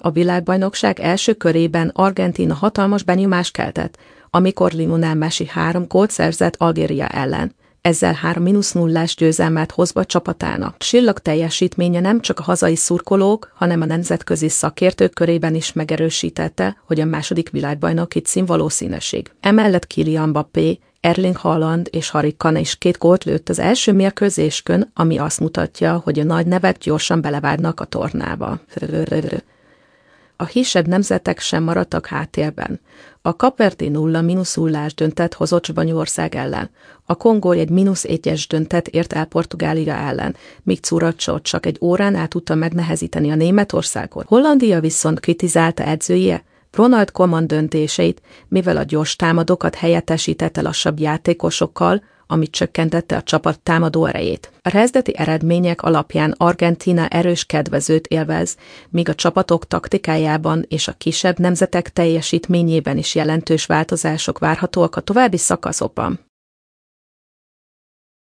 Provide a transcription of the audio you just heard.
A világbajnokság első körében Argentína hatalmas benyomást keltett, amikor Lionel Messi 3 gólt szerzett Algéria ellen, ezzel 3-0-ás győzelmet hozva csapatának. Csillag teljesítménye nem csak a hazai szurkolók, hanem a nemzetközi szakértők körében is megerősítette, hogy a második világbajnoki cím valószínűség. Emellett Kylian Mbappé, Erling Haaland és Harry Kane is 2 gólt lőtt az első mérkőzéskön, ami azt mutatja, hogy a nagy nevek gyorsan belevágnak a tornába. A kisebb nemzetek sem maradtak háttérben. A Kap-Verdi 0-0-ás döntet hozott Spanyolország ellen. A Kongó egy -1-es döntet ért el Portugália ellen, míg Curaçao csak egy órán át tudta megnehezíteni a Németországot. Hollandia viszont kritizálta edzője, Ronald Koeman döntéseit, mivel a gyors támadókat helyettesítette lassabb játékosokkal, ami csökkentette a csapat támadó erejét. A kezdeti eredmények alapján Argentína erős kedvezőt élvez, míg a csapatok taktikájában és a kisebb nemzetek teljesítményében is jelentős változások várhatóak a további szakaszokban.